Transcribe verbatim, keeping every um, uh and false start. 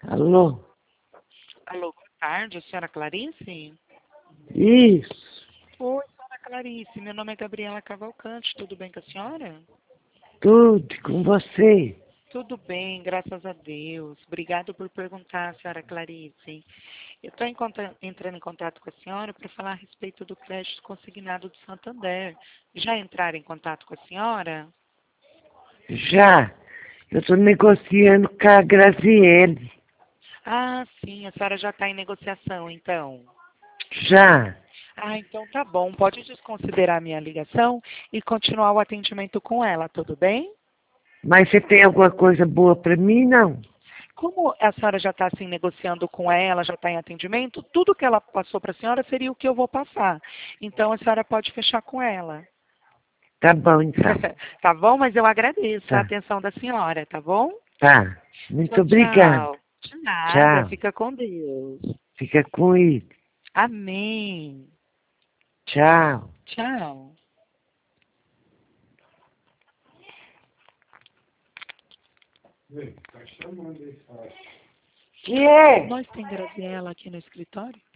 Alô? Alô, boa tarde, a senhora Clarice? Isso, Oi, senhora Clarice, meu nome é Gabriela Cavalcante, tudo bem com a senhora? tudo com você. Tudo bem, graças a Deus. Obrigado por perguntar, senhora Clarice. Eu estou entrando em contato com a senhora para falar a respeito do crédito consignado do Santander. Já entraram em contato com a senhora? Já, eu estou negociando com a Graziele. Ah, sim, a senhora já está em negociação, então. Já, Ah, então tá bom. Pode desconsiderar a minha ligação e continuar o atendimento com ela, tudo bem? mas você tem alguma coisa boa para mim, não? Como a senhora já está assim negociando com ela, já está em atendimento, tudo que ela passou para a senhora seria o que eu vou passar. Então a senhora pode fechar com ela. Tá bom, então. Tá bom? Mas eu agradeço a Tá, atenção da senhora, tá bom? tá. Muito Tchau, obrigado. tchau. De nada. Tchau. Fica com Deus. Fica com ele. Amém. Tchau. Tchau. Que é? Nós tem Graziela aqui no escritório?